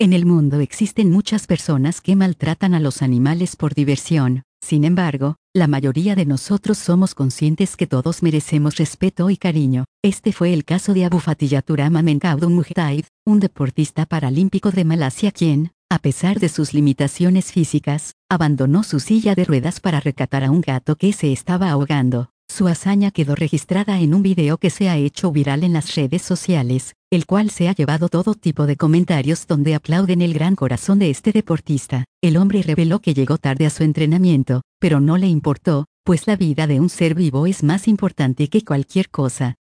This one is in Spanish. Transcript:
En el mundo existen muchas personas que maltratan a los animales por diversión. Sin embargo, la mayoría de nosotros somos conscientes que todos merecemos respeto y cariño. Este fue el caso de Abufatiyaturam Menkaudun Mujtaid, un deportista paralímpico de Malasia quien, a pesar de sus limitaciones físicas, abandonó su silla de ruedas para rescatar a un gato que se estaba ahogando. Su hazaña quedó registrada en un video que se ha hecho viral en las redes sociales, el cual se ha llevado todo tipo de comentarios donde aplauden el gran corazón de este deportista. El hombre reveló que llegó tarde a su entrenamiento, pero no le importó, pues la vida de un ser vivo es más importante que cualquier cosa.